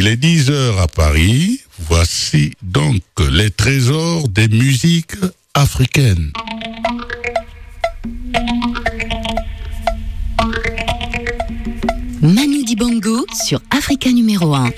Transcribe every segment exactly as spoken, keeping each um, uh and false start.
Il est dix heures à Paris. Voici donc les trésors des musiques africaines. Manu Dibango sur Africa numéro un.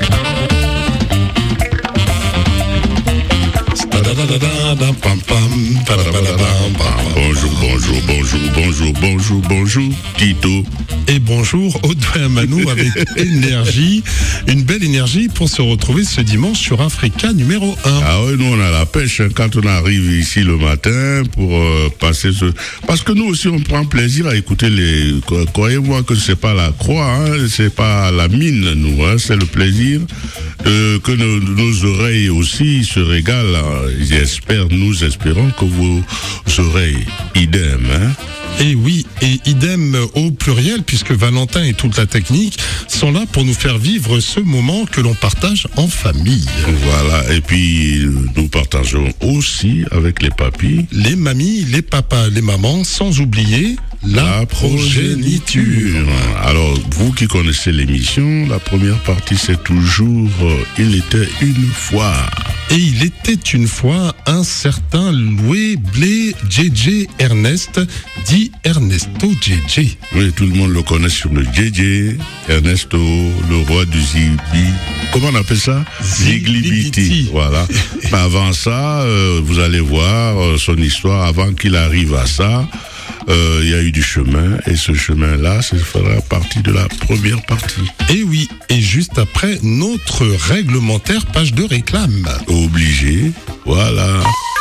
Bonjour, bonjour, bonjour, bonjour, bonjour, bonjour, Tito. Et bonjour, Audrey Manou avec énergie, une belle énergie pour se retrouver ce dimanche sur Africa numéro un. Ah oui, nous on a la pêche hein, quand on arrive ici le matin pour euh, passer ce... Parce que nous aussi on prend plaisir à écouter les... Croyez-moi que c'est pas la croix, hein, c'est pas la mine, nous, hein, c'est le plaisir euh, que nos, nos oreilles aussi se régalent. Hein. J'espère, nous espérons que vos oreilles, idem, hein. Et oui, et idem au pluriel, puisque Valentin et toute la technique sont là pour nous faire vivre ce moment que l'on partage en famille. Voilà, et puis nous partageons aussi avec les papis, les mamies, les papas, les mamans, sans oublier la, la progéniture. progéniture. Alors, vous qui connaissez l'émission, la première partie c'est toujours euh, « Il était une fois ». Et il était une fois un certain Loué Blé J J Ernest, dit Ernesto J J. Oui, tout le monde le connaît sur le J J, Ernesto, le roi du Zibi. Comment on appelle ça? Ziglibiti. Voilà. Mais avant ça, euh, vous allez voir euh, son histoire, avant qu'il arrive à ça. Euh, il y a eu du chemin, et ce chemin-là, ça fera partie de la première partie. Et oui, et juste après, notre réglementaire page de réclame. Obligé, voilà.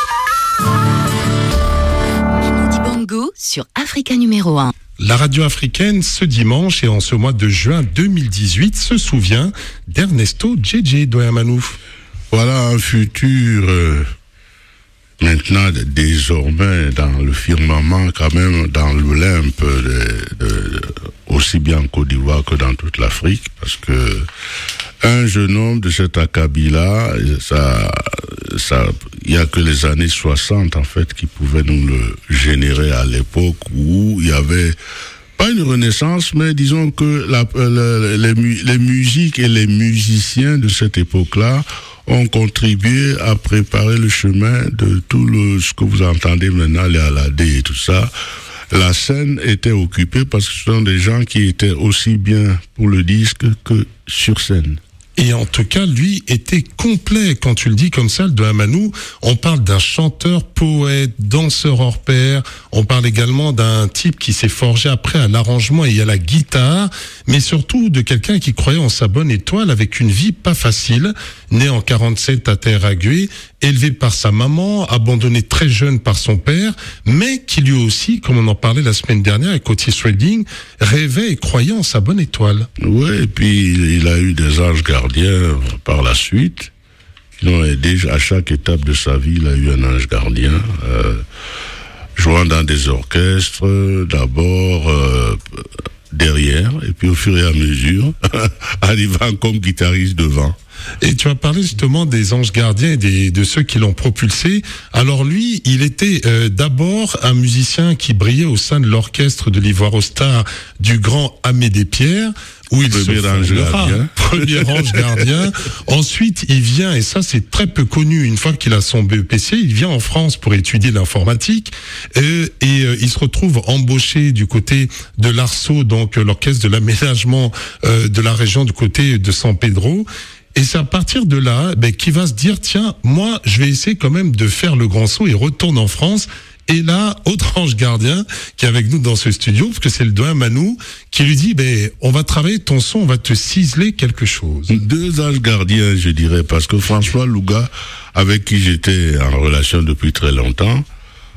Manu Dibango sur Africa numéro un. La radio africaine, ce dimanche et en ce mois de juin deux mille dix-huit, se souvient d'Ernesto J J Doyamanou. Voilà un futur... Euh Maintenant, désormais, dans le firmament, quand même, dans l'Olympe, de, de, aussi bien en Côte d'Ivoire que dans toute l'Afrique, parce que un jeune homme de cet acabit-là, ça, ça, il y a que les années soixante, en fait, qui pouvaient nous le générer à l'époque où il y avait pas une renaissance, mais disons que la, la, les, les musiques et les musiciens de cette époque-là ont contribué à préparer le chemin de tout le, ce que vous entendez maintenant, les Aladé et tout ça. La scène était occupée parce que ce sont des gens qui étaient aussi bien pour le disque que sur scène. Et en tout cas, lui était complet. Quand tu le dis comme ça, le Doyamanou, on parle d'un chanteur, poète, danseur hors pair. On parle également d'un type qui s'est forgé après à l'arrangement et à la guitare, mais surtout de quelqu'un qui croyait en sa bonne étoile avec une vie pas facile. Né en quarante-sept à Terragué, élevé par sa maman, abandonné très jeune par son père, mais qui lui aussi, comme on en parlait la semaine dernière avec Otis Redding, rêvait et croyait en sa bonne étoile. Oui, et puis il a eu des anges gardiens par la suite, qui l'ont aidé à chaque étape de sa vie. Il a eu un ange gardien, euh, jouant dans des orchestres, d'abord euh, derrière, et puis au fur et à mesure, arrivant comme guitariste devant. Et tu as parlé justement des anges gardiens et des, de ceux qui l'ont propulsé. Alors lui, il était euh, d'abord un musicien qui brillait au sein de l'orchestre de l'Ivoire Star du grand Amédée Pierre, où il Premier se ange gardien. Premier ange gardien. Ensuite, il vient, et ça c'est très peu connu, une fois qu'il a son B E P C, il vient en France pour étudier l'informatique, euh, et euh, il se retrouve embauché du côté de l'Arceau, donc euh, l'orchestre de l'aménagement euh, de la région du côté de San Pedro. Et c'est à partir de là ben, qu'il va se dire, tiens, moi, je vais essayer quand même de faire le grand saut et retourne en France. Et là, autre ange gardien qui est avec nous dans ce studio, parce que c'est le Doyamanou, qui lui dit, ben, on va travailler ton son, on va te ciseler quelque chose. Deux anges gardiens, je dirais, parce que François Louga, avec qui j'étais en relation depuis très longtemps,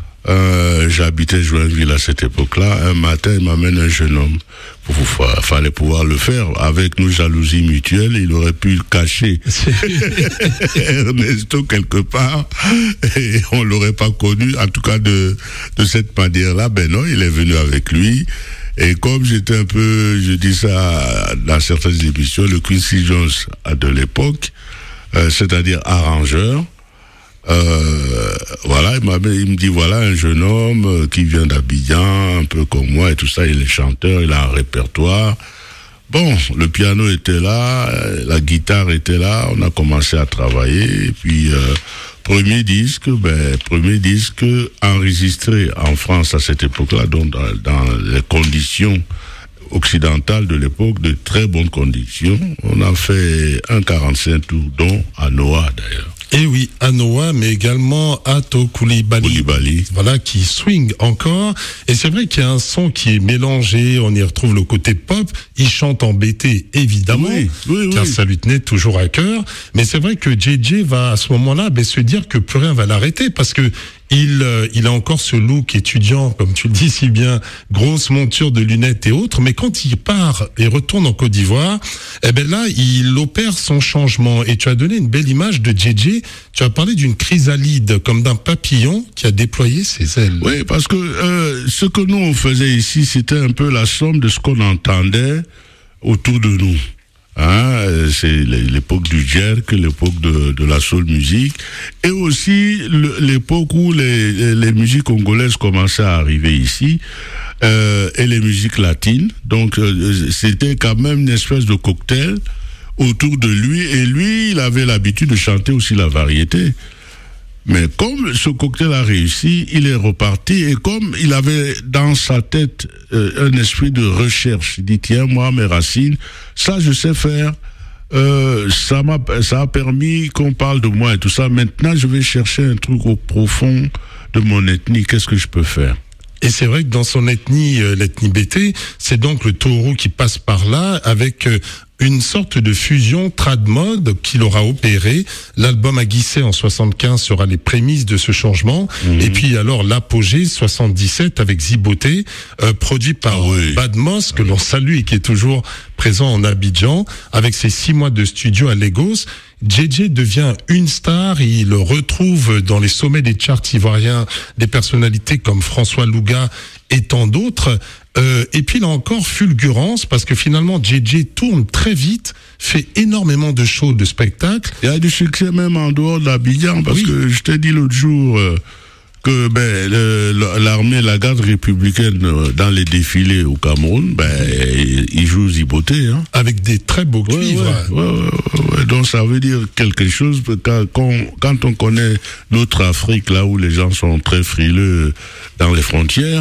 Euh, j'habitais Joinville à cette époque-là. Un matin, il m'amène un jeune homme. Il fallait pouvoir le faire. Avec nos jalousies mutuelles, il aurait pu le cacher. Ernesto quelque part. Et on l'aurait pas connu, en tout cas de, de cette manière-là. Ben non, il est venu avec lui. Et comme j'étais un peu, je dis ça dans certaines émissions, le Quincy Jones de l'époque, euh, c'est-à-dire arrangeur, Euh, voilà, il, m'a, il me dit, voilà un jeune homme qui vient d'Abidjan, un peu comme moi et tout ça, il est chanteur, il a un répertoire. Bon, le piano était là, la guitare était là, on a commencé à travailler, et puis euh, premier disque, ben premier disque enregistré en France à cette époque-là, donc dans, dans les conditions occidentales de l'époque, de très bonnes conditions. On a fait un quarante-cinq tours, dont à Noah d'ailleurs. Et oui, à Noah, mais également à Ato Coulibaly. Coulibaly. Voilà, qui swing encore. Et c'est vrai qu'il y a un son qui est mélangé, on y retrouve le côté pop. Il chante en B T, évidemment, oui, oui, car oui. ça lui tenait toujours à cœur. Mais c'est vrai que J J va, à ce moment-là, ben, se dire que plus rien va l'arrêter, parce que il, euh, il a encore ce look étudiant, comme tu le dis si bien, grosse monture de lunettes et autres, mais quand il part et retourne en Côte d'Ivoire, eh ben là, il opère son changement. Et tu as donné une belle image de J J. Tu as parlé d'une chrysalide, comme d'un papillon qui a déployé ses ailes. Oui, parce que euh, ce que nous on faisait ici, c'était un peu la somme de ce qu'on entendait autour de nous. Hein, c'est l'époque du jerk, l'époque de, de la soul music, et aussi le, l'époque où les, les musiques congolaises commençaient à arriver ici, euh, et les musiques latines. Donc euh, c'était quand même une espèce de cocktail autour de lui, et lui, il avait l'habitude de chanter aussi la variété. Mais comme ce cocktail a réussi, il est reparti, et comme il avait dans sa tête euh, un esprit de recherche, il dit tiens, moi mes racines, ça je sais faire, euh, ça m'a ça a permis qu'on parle de moi et tout ça. Maintenant je vais chercher un truc au profond de mon ethnie, qu'est-ce que je peux faire? Et c'est vrai que dans son ethnie, euh, l'ethnie B T, c'est donc le taureau qui passe par là avec euh, une sorte de fusion trad mode qu'il aura opéré. L'album Aguissé en soixante-quinze sera les prémices de ce changement. Mmh. Et puis alors l'apogée soixante-dix-sept avec Ziboté, euh, produit par ah oui. Badmos, que l'on salue et qui est toujours présent en Abidjan, avec ses six mois de studio à Lagos. J J devient une star, il retrouve dans les sommets des charts ivoiriens des personnalités comme François Louga et tant d'autres. Euh, et puis là encore, fulgurance, parce que finalement J J tourne très vite, fait énormément de shows, de spectacles. Il y a du succès même en dehors de l'Abidjan, parce oui. que je t'ai dit l'autre jour euh, que ben, le, l'armée, la garde républicaine, euh, dans les défilés au Cameroun, ben, ils jouent Ziboté. Hein. Avec des très beaux cuivres. Ouais, ouais, ouais, ouais, ouais. Donc ça veut dire quelque chose, quand, quand on connaît notre Afrique, là où les gens sont très frileux dans les frontières,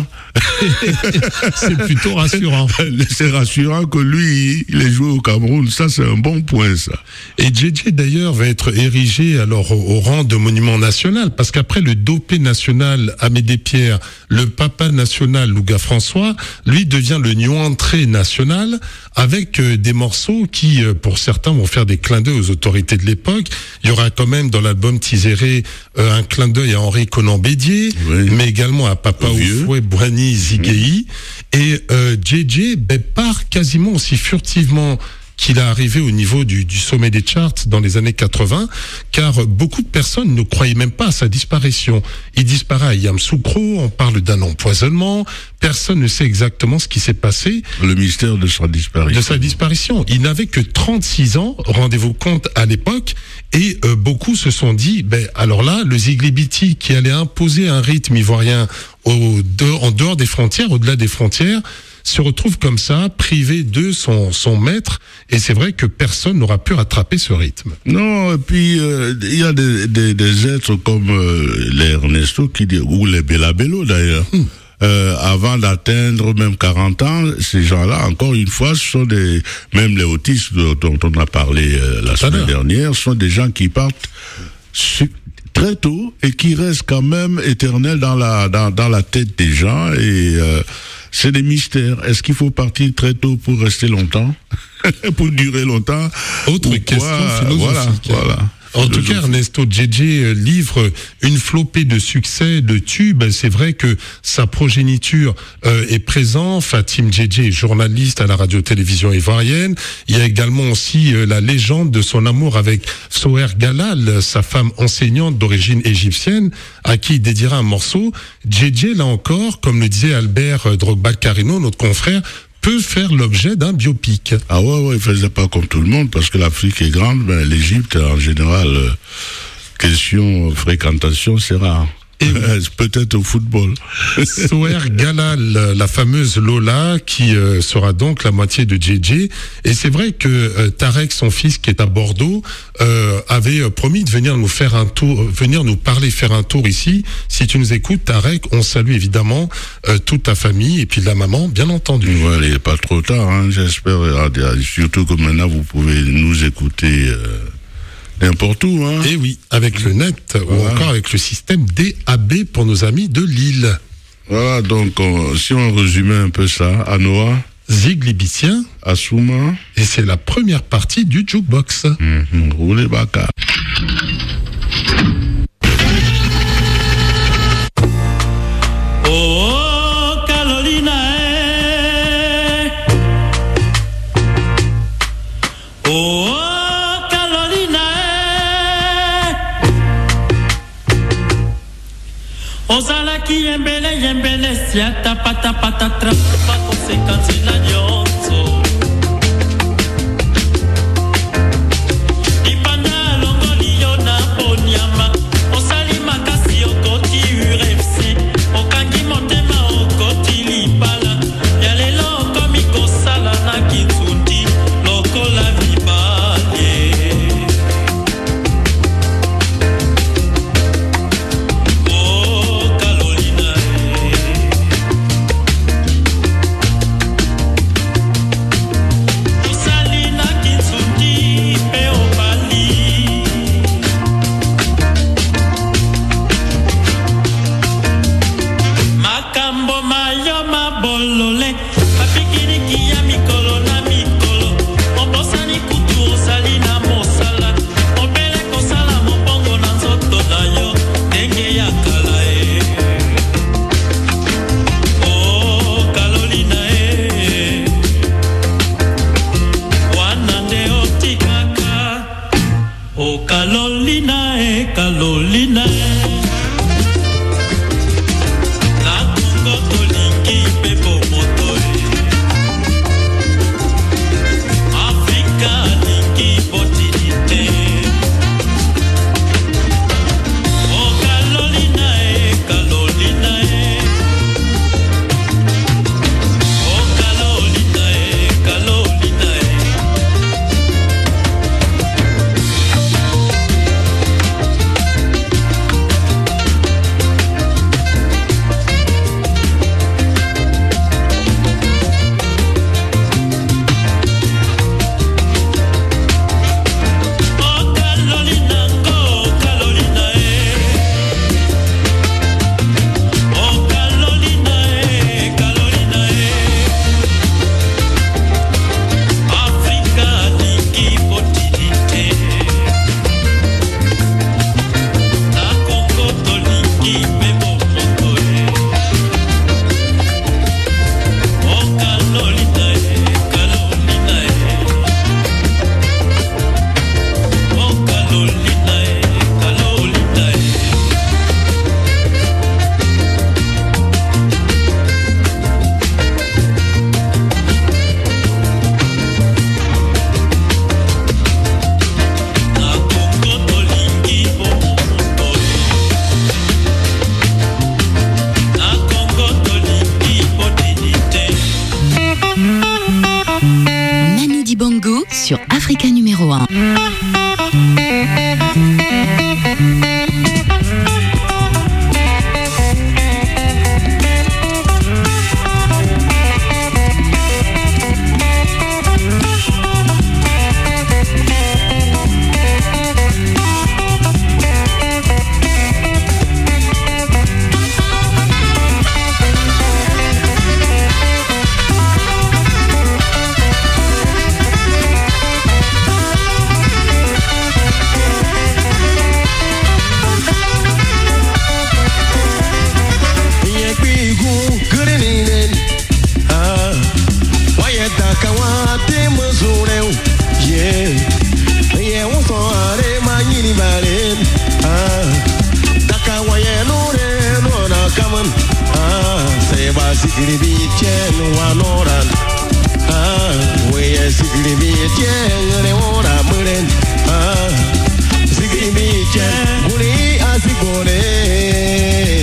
c'est plutôt rassurant. C'est rassurant que lui, il ait joué au Cameroun. Ça, c'est un bon point, ça. Et J J, d'ailleurs, va être érigé alors au, au rang de monument national, parce qu'après le dopé national Amédée Pierre, le papa national Louga François, lui devient le nuantré national, avec euh, des morceaux qui, euh, pour certains, vont faire des clins d'œil aux autorités de l'époque. Il y aura quand même dans l'album Tizéré euh, un clin d'œil à Henri Conan-Bédier, oui. mais également à Papa Oufoué, Boigny, Zigueï. Mmh. Et euh, J J ben, part quasiment aussi furtivement qu'il est arrivé au niveau du, du sommet des charts dans les années quatre-vingts, car beaucoup de personnes ne croyaient même pas à sa disparition. Il disparaît à Yamoussoukro, on parle d'un empoisonnement, personne ne sait exactement ce qui s'est passé. Le mystère de sa disparition. De sa disparition. Il n'avait que trente-six ans, rendez-vous compte à l'époque, et euh, beaucoup se sont dit, ben alors là, le Ziglibiti qui allait imposer un rythme ivoirien au, de, en dehors des frontières, au-delà des frontières, se retrouve comme ça, privé de son, son maître, et c'est vrai que personne n'aura pu rattraper ce rythme. Non, et puis il euh, y a des, des, des êtres comme euh, les Ernesto, qui, ou les Bellabello d'ailleurs, hmm. euh, avant d'atteindre même quarante ans, ces gens-là, encore une fois, ce sont des, même les autistes dont on a parlé euh, la semaine Alors. dernière, sont des gens qui partent su- très tôt et qui restent quand même éternels dans la, dans, dans la tête des gens, et euh, c'est des mystères. Est-ce qu'il faut partir très tôt pour rester longtemps, pour durer longtemps? Autre question philosophique. Voilà, voilà. En tout cas, Ernesto J J livre une flopée de succès, de tubes. C'est vrai que sa progéniture euh, est présente. Fatim J J est journaliste à la radio-télévision ivoirienne. Il y a également aussi euh, la légende de son amour avec Soher Galal, sa femme enseignante d'origine égyptienne, à qui il dédiera un morceau. J J, là encore, comme le disait Albert Drogba-Carino, notre confrère, peut faire l'objet d'un biopic. Ah ouais, ouais, il faisait pas comme tout le monde, parce que l'Afrique est grande, ben l'Égypte, en général, euh, question fréquentation, c'est rare. Et peut-être au football. Soher Galal, la fameuse Lola, qui euh, sera donc la moitié de J J. Et c'est vrai que euh, Tarek, son fils, qui est à Bordeaux, euh, avait promis de venir nous faire un tour, venir nous parler, faire un tour ici. Si tu nous écoutes, Tarek, on salue évidemment euh, toute ta famille et puis la maman, bien entendu. Ouais, il n'est pas trop tard, hein, j'espère. Surtout que maintenant, vous pouvez nous écouter euh, n'importe où. Hein. Et oui, avec le net voilà. Ou encore avec le système D A B pour nos amis de Lille. Voilà, donc on, si on résumait un peu ça, Anoa, Zig Libicien, Assouma, et c'est la première partie du jukebox. Mm-hmm. Roulez baka. Oh, Carolina, oh. Ozala ki yembele yembele siata pata pata trapa konsekansi la nyonso Ipanda longo liyo na ponyama Osali makasi okoti U F C Okangi motema okoti lipala Yalelo komi kosala na kitsundi Lokola vibale Carolina, eh, Carolina, la Congo tolingi pepo moto, Africa lingi botinite. Oh Carolina, eh, Carolina, eh. Oh Carolina, eh, Carolina, eh. Sur Africa numéro un. Sigiri bi chen wanoran ah we sigiri bi chen ne ora mulen ah sigiri bi chen muri asigore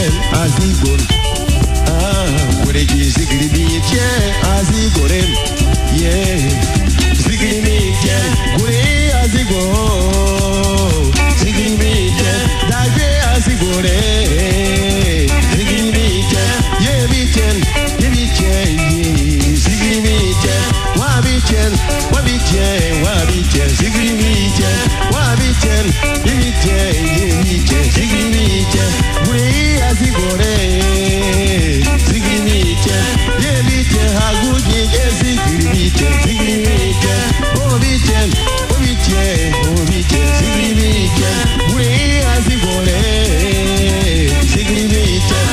bitchen azigor. Ah, kureki zigri bitchen azigorem. Yeah, zigri bitchen kure azigor. Zigri bitchen dagbe azigore. Zigri bitchen ye bitchen ye bitchen ye. Zigri bitchen wa bitchen wa bitchen wa bitchen. Zigri bitchen wa bitchen ye bitchen ye bitchen. Zigri bitchen kure azigore. Zigri bitchen ye bitchen haguji ye zigri bitchen. Zigri bitchen oh bitchen oh bitchen oh bitchen. Zigri bitchen kure azigore. Zigri bitchen.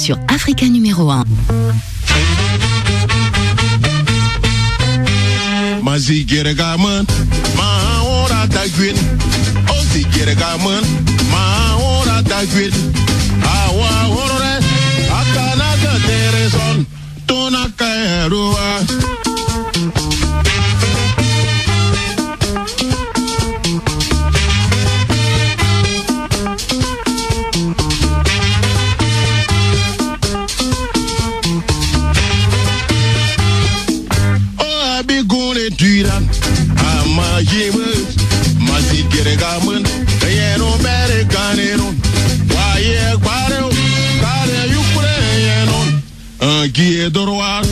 sur Africa numéro un. Mazigirgaman, ma ora tagwin. Ozigirgaman, ma ora tagwin. Awa horore, akana ka tereson, tona kaerua. Mazigirgaman, yeno bere ganero, waye kwaro, kare yukure yeno, un guide droit.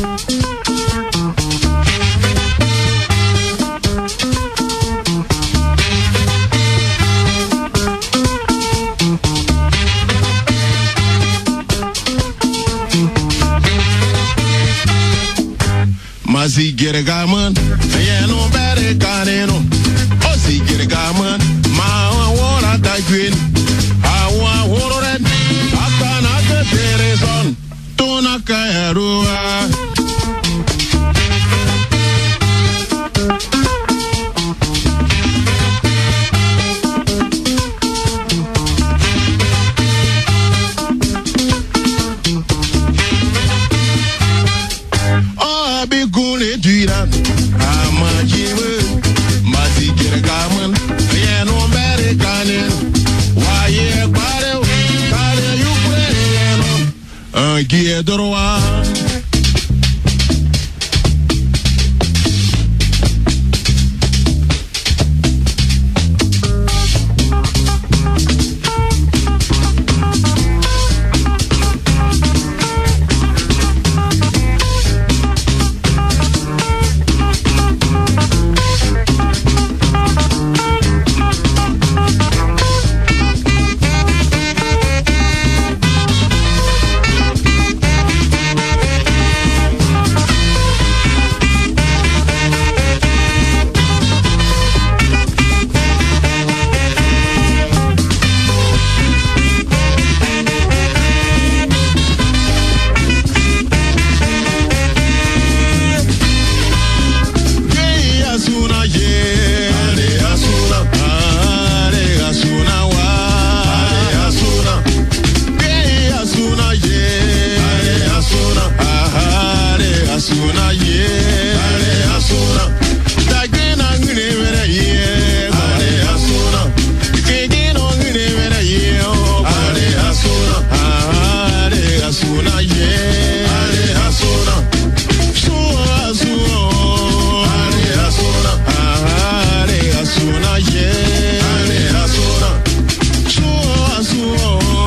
Mazigirgaman, yeno bere ganero. Ozigirgaman, ma ora tagwin. Awa hororen, akana ka tereson, tona kaerua. Oh, bigule dira, amajiwe. Mazigirgaman, yeno bere ganero, waye kwaro, kare yukure yeno, un guide droit.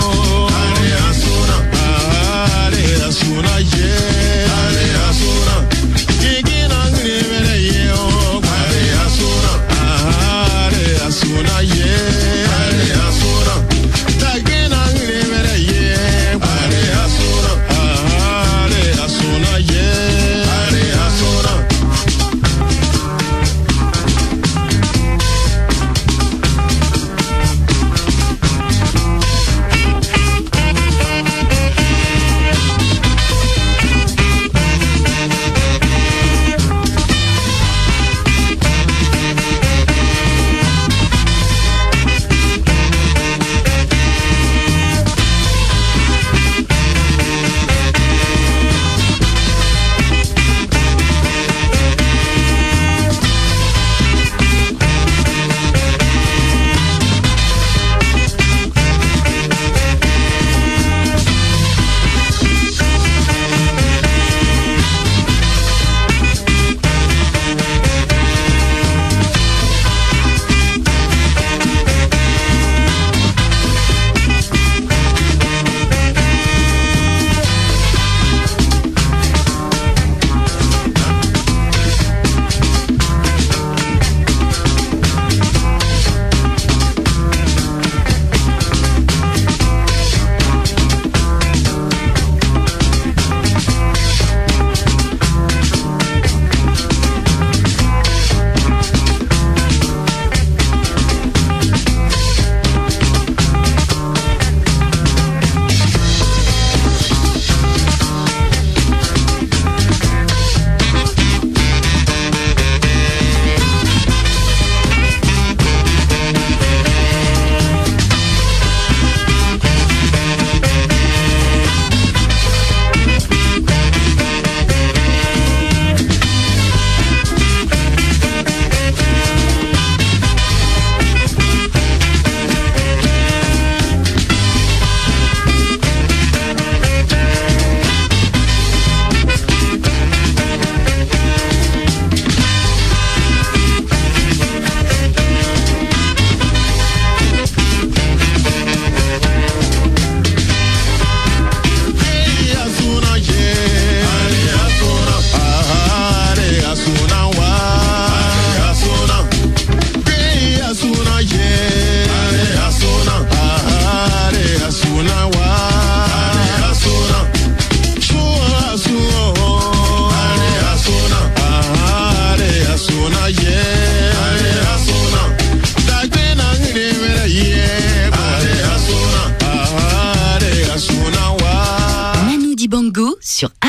Asuna, yeah, asuna.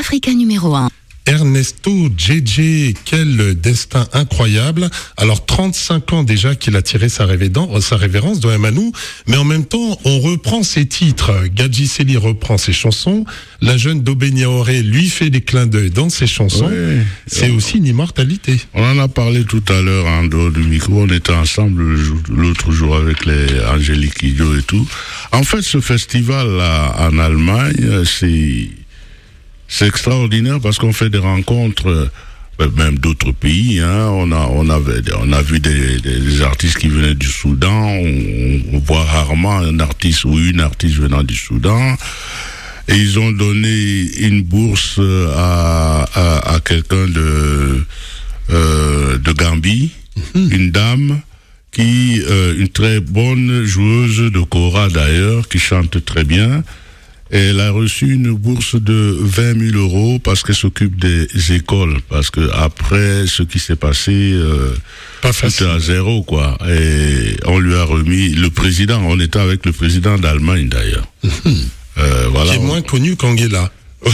Africa numéro un. Ernesto J J, quel destin incroyable. Alors trente-cinq ans déjà qu'il a tiré sa révérence, sa révérence de Manou, mais en même temps on reprend ses titres. Gadji Sely reprend ses chansons, la jeune Dobé Niaoré lui fait des clins d'œil dans ses chansons. Oui. C'est aussi une immortalité. On en a parlé tout à l'heure en dehors du micro, on était ensemble le jour- l'autre jour avec les Angélique Kidjo et tout. En fait, ce festival-là en Allemagne, c'est... C'est extraordinaire parce qu'on fait des rencontres, euh, même d'autres pays. Hein. On a, on avait, on a vu des, des, des artistes qui venaient du Soudan. On, on voit rarement un artiste ou une artiste venant du Soudan. Et ils ont donné une bourse à, à, à quelqu'un de, euh, de Gambie, mmh. une dame qui, euh, une très bonne joueuse de kora d'ailleurs, qui chante très bien. Et elle a reçu une bourse de vingt mille euros parce qu'elle s'occupe des écoles. Parce que après ce qui s'est passé, euh, Pas c'était facile. à zéro, quoi. Et on lui a remis le président. On était avec le président d'Allemagne, d'ailleurs. euh, voilà. Qui est moins connu qu'Angela.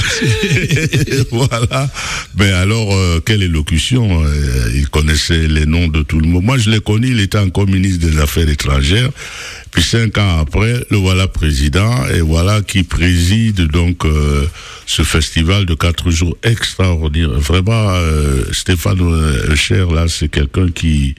Voilà. Mais alors, euh, quelle élocution. euh, Il connaissait les noms de tout le monde. Moi, je l'ai connu, il était encore ministre des Affaires étrangères. Puis cinq ans après, le voilà président, et voilà qui préside donc euh, ce festival de quatre jours extraordinaire. Vraiment, euh, Stéphane euh, Cher, là, c'est quelqu'un qui,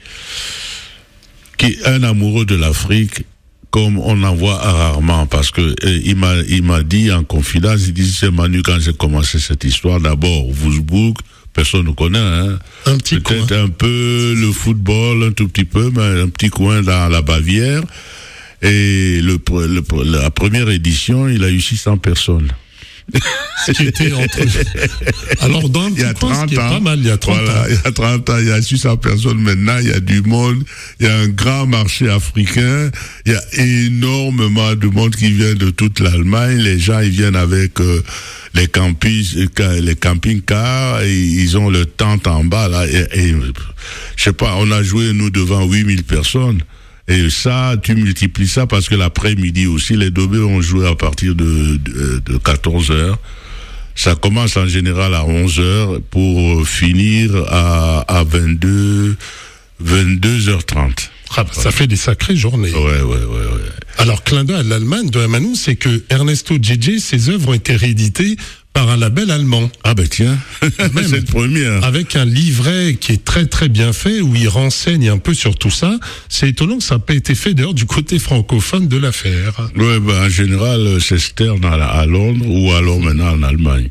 qui est un amoureux de l'Afrique, comme on en voit rarement, parce que euh, il m'a il m'a dit en confidence, il dit, c'est Manu, quand j'ai commencé cette histoire, d'abord, Wolfsburg, personne ne connaît, hein. Un petit Peut-être coin. un peu le football, un tout petit peu, mais un petit coin dans la Bavière. Et le, le, la première édition, il a eu six cents personnes. Ce qui était entre... Alors dans un Il y a petit coin, ce trente qui est ans. pas mal, il y a trente Voilà, ans. il y a trente ans, il y a six cents personnes maintenant, il y a du monde, il y a un grand marché africain, il y a énormément de monde qui vient de toute l'Allemagne, les gens, ils viennent avec euh, les campings, les camping-cars, et ils ont le tente en bas, là, et, et je sais pas, on a joué, nous, devant huit mille personnes. Et ça, tu multiplies ça parce que l'après-midi aussi, les Dobé ont joué à partir de, de, de quatorze heures. Ça commence en général à onze heures pour finir à, à vingt-deux, vingt-deux heures trente. Ah, bah, ça fait des sacrées journées. Ouais, ouais, ouais, ouais. Alors, clin d'œil à l'Allemagne de Manou, c'est que Ernesto J J, ses œuvres ont été rééditées par un label allemand. Ah ben tiens, Même. c'est le premier. Avec un livret qui est très très bien fait, où il renseigne un peu sur tout ça. C'est étonnant que ça n'a pas été fait d'ailleurs du côté francophone de l'affaire. Ouais, ben en général, c'est externe à, à Londres ou alors maintenant en Allemagne.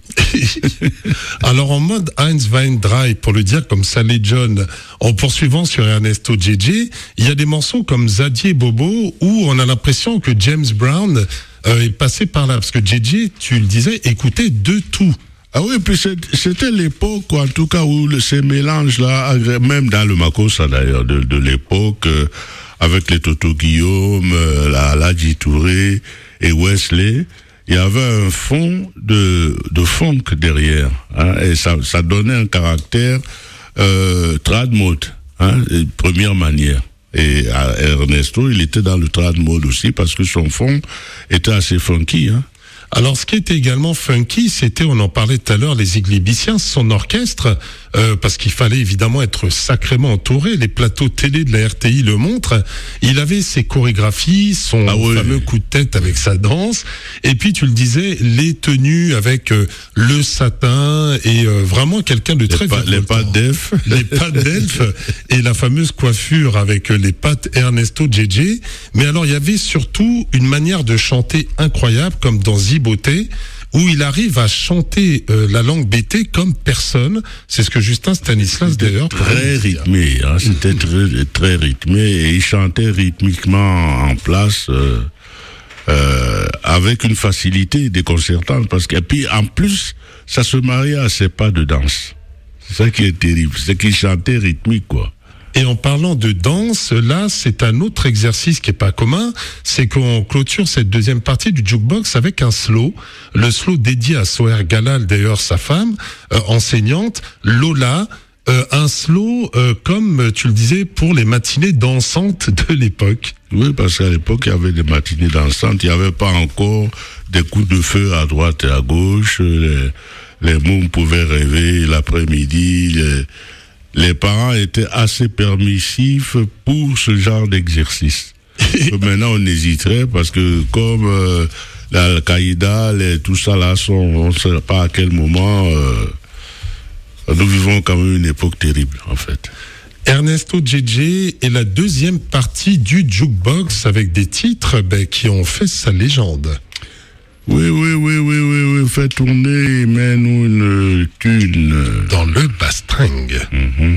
Alors en mode Heinz Wein Dry, pour le dire comme Sally John, en poursuivant sur Ernesto J J, il y a des morceaux comme Zadie Bobo où on a l'impression que James Brown euh, est passé par là. Parce que J J, tu le disais, écoutait de tout. Ah oui, puis c'est- c'était l'époque, en tout cas, où le- ces mélanges-là, agré- même dans le Makossa d'ailleurs, de, de l'époque, euh, avec les Toto Guillaume, euh, la Ladji Touré et Wesley, il y avait un fond de, de funk derrière, hein, et ça, ça donnait un caractère euh, trad mode, hein, et première manière. Et à Ernesto, il était dans le trad mode aussi parce que son fond était assez funky, hein. Alors, ce qui était également funky, c'était, on en parlait tout à l'heure, les Iglebiciens, son orchestre, euh, parce qu'il fallait évidemment être sacrément entouré. Les plateaux télé de la R T I le montrent. Il avait ses chorégraphies, son Ah oui. fameux coup de tête avec sa danse, et puis tu le disais, les tenues avec euh, le satin et euh, vraiment quelqu'un de très Les, pa- les virevoltant. pattes d'Ef. Les pattes d'elfe et la fameuse coiffure avec les pattes Ernesto J J. Mais alors, il y avait surtout une manière de chanter incroyable, comme dans Ziboté, où il arrive à chanter euh, la langue B T comme personne. C'est ce que Justin Stanislas, d'ailleurs, Très rythmé, hein, c'était très, très rythmé et il chantait rythmiquement en place euh, euh, avec une facilité déconcertante parce que et puis en plus ça se mariait à ses pas de danse. C'est ça qui est terrible, c'est qu'il chantait rythmique quoi. Et en parlant de danse, là, c'est un autre exercice qui est pas commun, c'est qu'on clôture cette deuxième partie du jukebox avec un slow, le slow dédié à Soher Galal, d'ailleurs sa femme, euh, enseignante, Lola, euh, un slow, euh, comme tu le disais, pour les matinées dansantes de l'époque. Oui, parce qu'à l'époque, il y avait des matinées dansantes, il n'y avait pas encore des coups de feu à droite et à gauche, les, les mômes pouvaient rêver l'après-midi. Les, les parents étaient assez permissifs pour ce genre d'exercice. Maintenant, on hésiterait parce que comme euh, l'Al-Qaïda, les, tout ça là, sont, on ne sait pas à quel moment. Euh, nous vivons quand même une époque terrible, en fait. Ernesto J J est la deuxième partie du jukebox avec des titres ben, qui ont fait sa légende. Oui, oui, oui, oui, oui, oui, fait tourner, mets-nous une thune. Dans le bastring. Mm-hmm.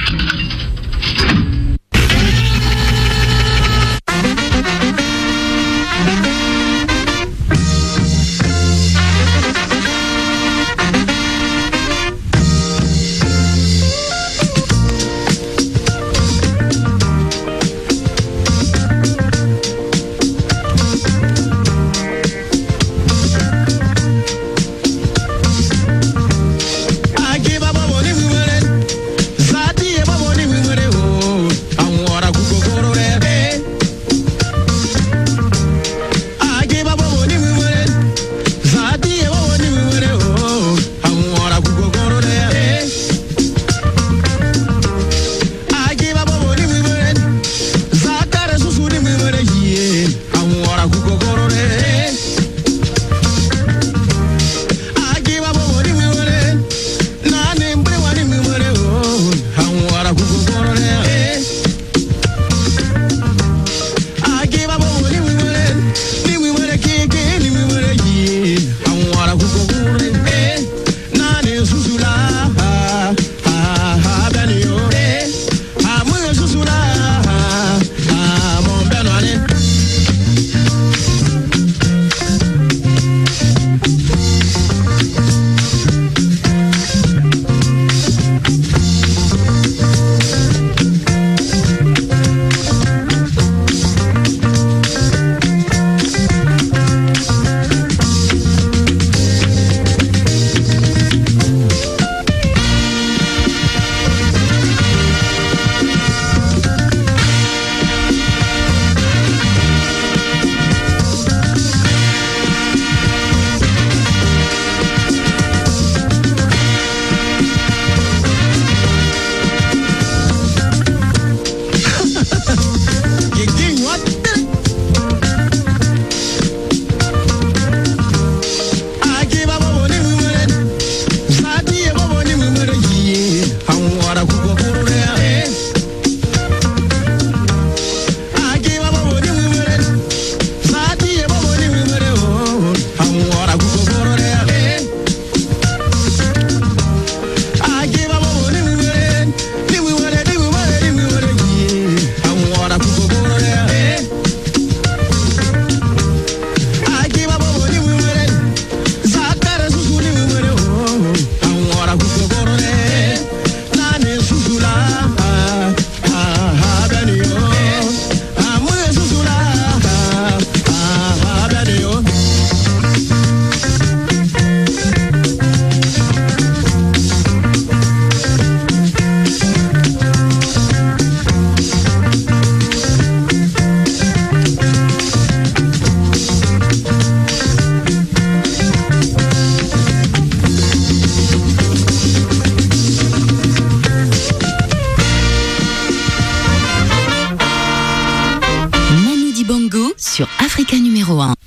sur Africa numéro un.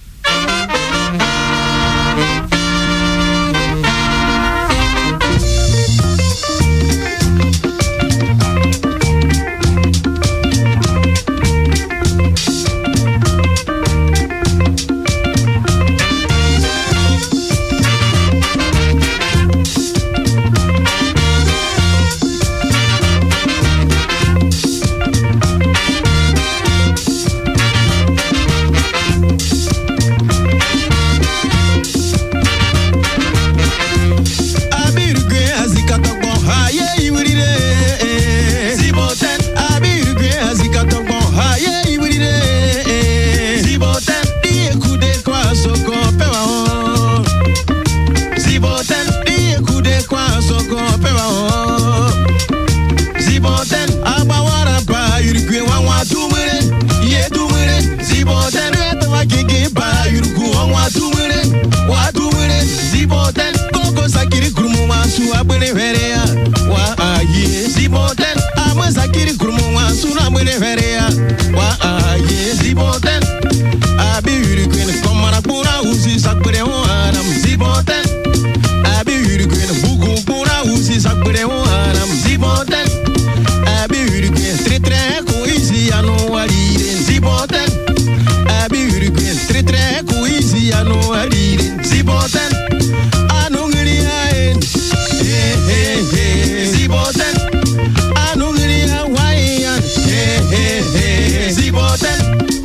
ziboten koko sakiri kurumu wasu abune verea wa aye ziboten ama sakiri kurumu wasu na abune verea wa aye ziboten abi yuri kwen komara pura usi sakure ho aram ziboten abi yuri kwen bugu pura usi sakure ho aram ziboten abi yuri kwen tre tre ko isi anu walire ziboten abi yuri kwen tre tre ko isi anu walire ziboten anu ngiri aen he he he ziboten anu ngiri awaian he he he ziboten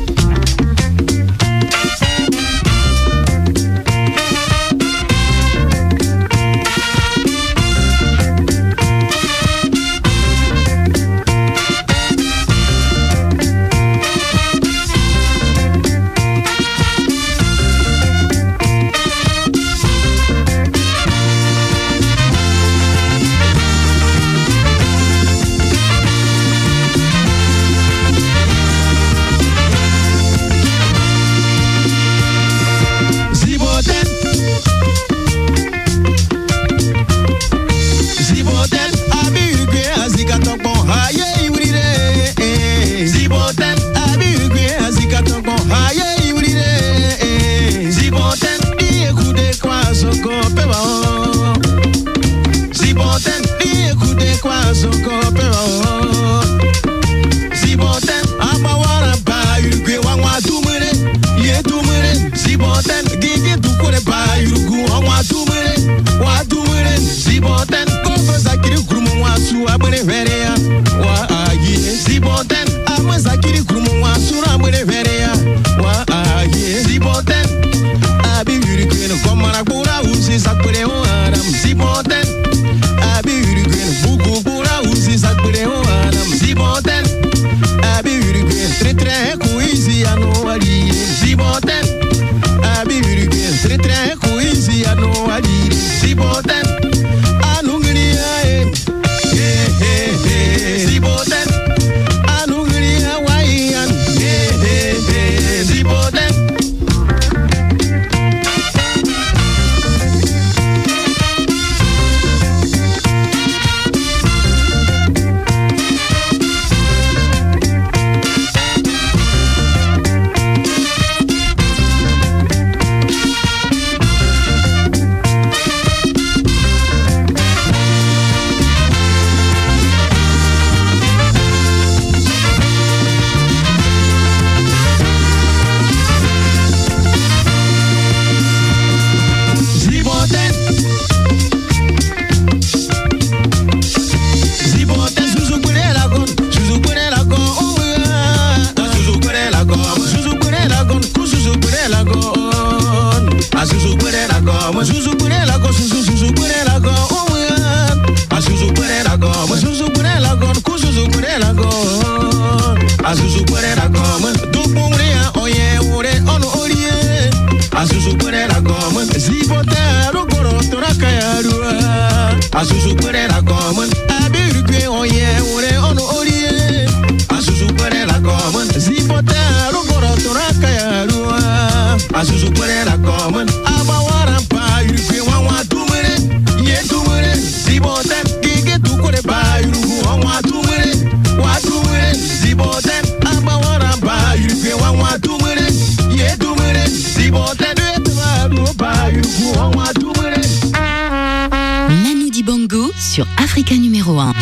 Manu Dibango sur Africa numéro un.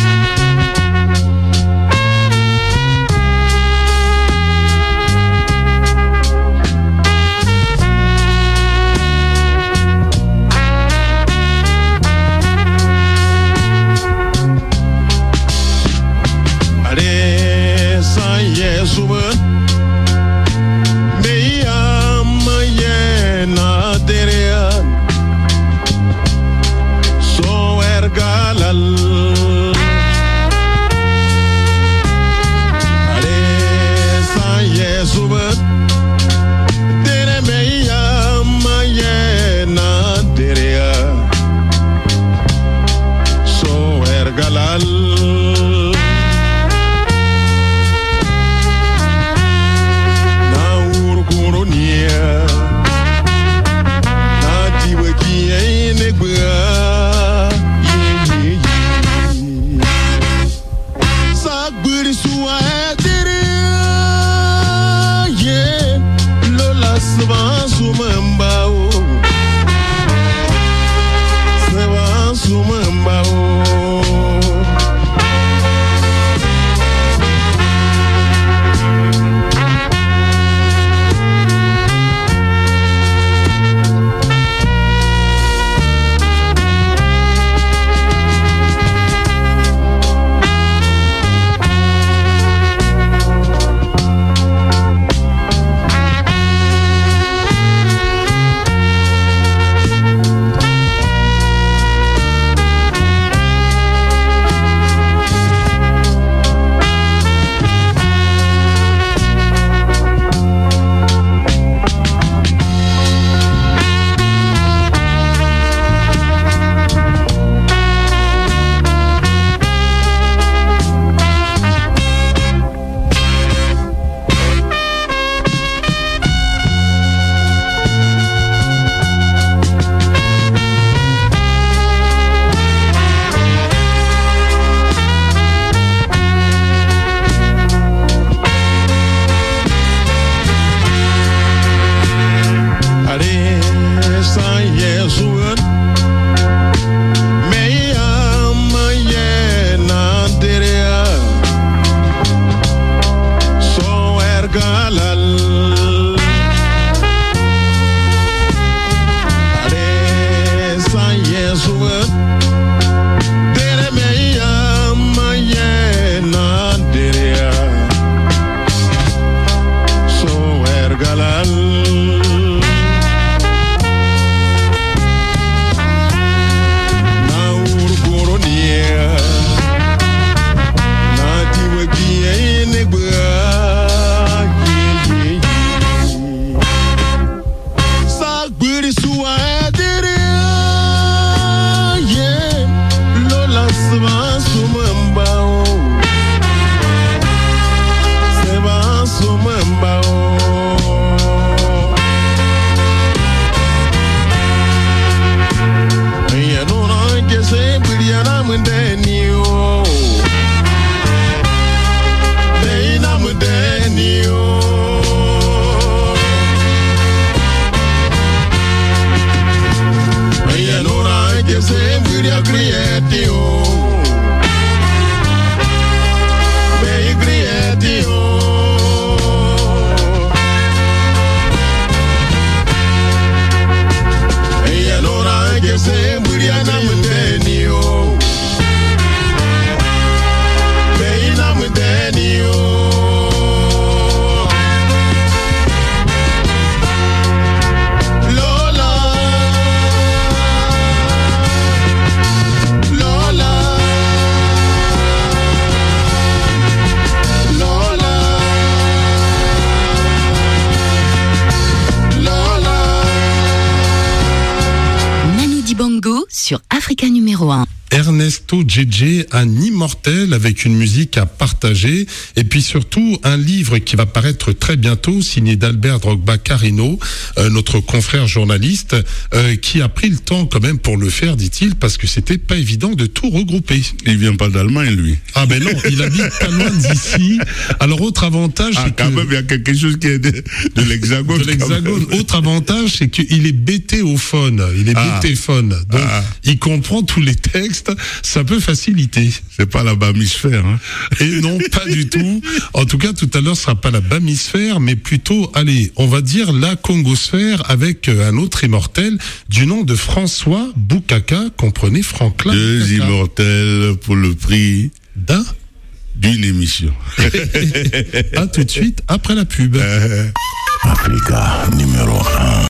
So ergalal mundeni o. Beina mundeni o. Aya nora que se muria crieti o. Bei crieti o. Aya nora que se muria na mundeni o. Beina mundeni o. Bongo sur Africa numéro un. Ernesto Djedje, un immortel avec une musique à partager et puis surtout un livre qui va paraître très bientôt signé d'Albert Drogba Carino, euh, notre confrère journaliste euh, qui a pris le temps quand même pour le faire, dit-il, parce que c'était pas évident de tout regrouper. Il vient pas d'Allemagne, lui. Ah ben non, il habite pas loin d'ici. Alors autre avantage, ah, c'est quand que même il y a quelque chose qui est de, de l'hexagone. De l'hexagone. Autre avantage, c'est qu'il est bétéophone, il est ah. bétéphone, donc ah. il comprend tous les textes. Ça peut faciliter. C'est pas la bamisphère, hein. Et non, pas du tout. En tout cas, tout à l'heure, ce sera pas la bamisphère, mais plutôt, allez, on va dire la congosphère avec un autre immortel du nom de François Boukaka, comprenez Franklin. Deux Boukaka. immortels pour le prix d'un d'une émission. À tout de suite après la pub. Euh... Africa numéro un.